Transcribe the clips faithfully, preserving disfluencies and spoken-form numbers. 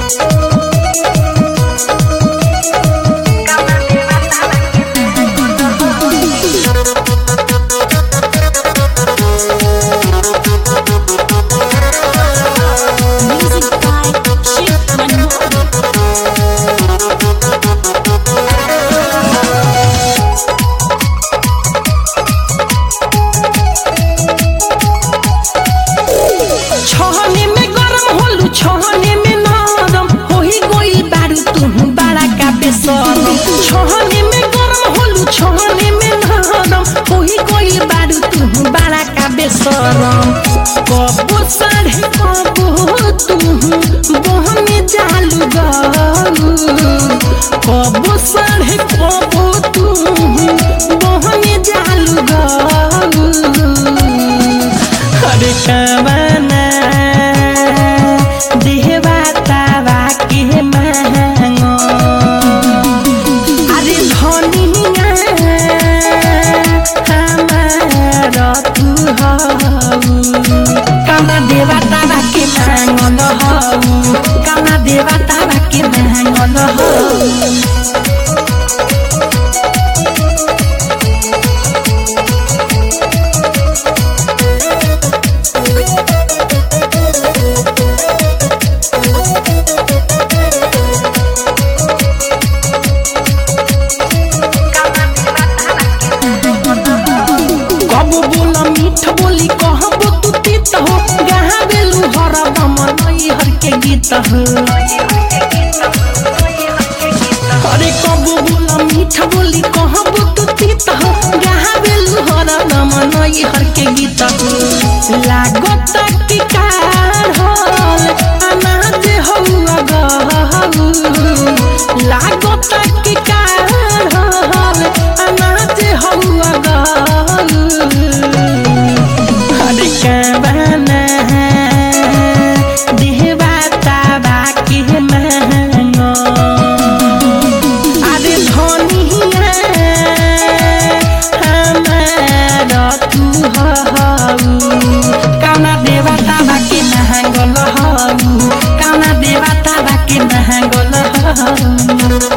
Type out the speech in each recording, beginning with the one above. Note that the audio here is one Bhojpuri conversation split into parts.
छोहनी में गरम होलू छोहनी में नरम होई गइल बारू तू बड़ा का बेसरम कबो साढ़े कबो तू बहने जालू गलू कबो साढ़े कबो तू बहने जालू गलू अरे कामना देहवा तावा के मांगो अरे धनिया हमारा तू हऊ काना देवा तावा के मांगल हऊ काना देवा तावा के मांगल हऊ बोली कहबो तू तीत हो गावेलू हरदम नैहर के गीत हो अरे कबो बोला मीठ बोली कहबो तू तीत हो गावेलू हरदम नैहर के गीत हो लागत की कार अनाज हौआ गहू लागत की कार अनाज हौआ गहू कामना देहवा तावा के मांगो अरे धनिया हमारा तू हऊ काना देवा तावा के मांगल हऊ काना देवा तावा के मांगल हऊ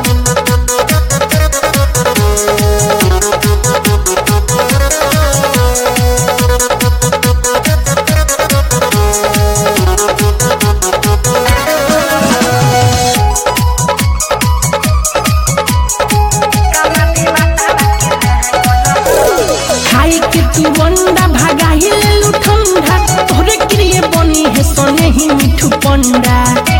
तू बंदा भागाही लेलू ठंडा तोहरे क्रिए बनी है सोने ही मिठू पंडा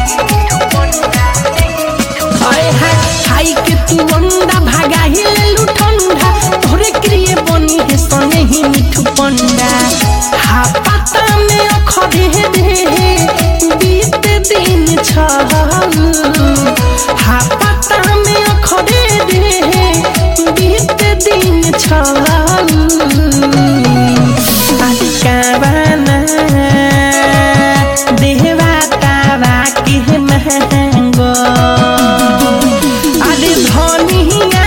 हाय हाय खाई के तू बंदा भागाही लेलू ठंडा तोहरे क्रिए बनी है सोने ही मिठू पंडा हा पता में अखरे दे बीत दिन छहू हा पता में अखरे दे बीत दिन छहू कामना देहवा तावा के मांगो अरे धनिया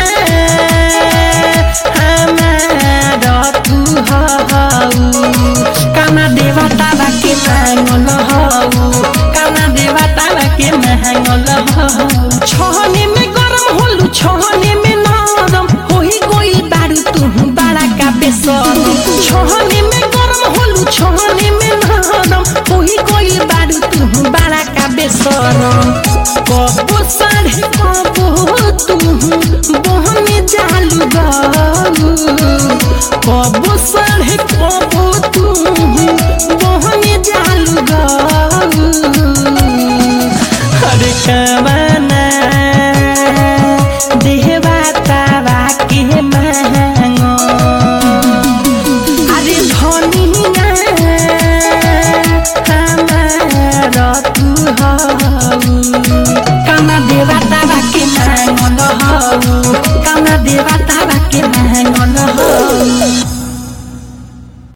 हमारा तू हऊ काना देवा तावा के मांगल हऊ काना देवा तावा के मांगल हऊ छोहनी में गरम होलू छोहनी में नरम होई गइल बारू तू बड़ा का बेसरम छोहनी में छोहनी में नरम होई गइल बारू तू बड़ा का बेसरम कबो साढ़े कबो तू बहने जालू गलू कबो साढ़े कबो तू बहने जालू गलू अरे कामना देहवा तावा के मांगो अरे धनिया हमारा तू हऊ काना देवा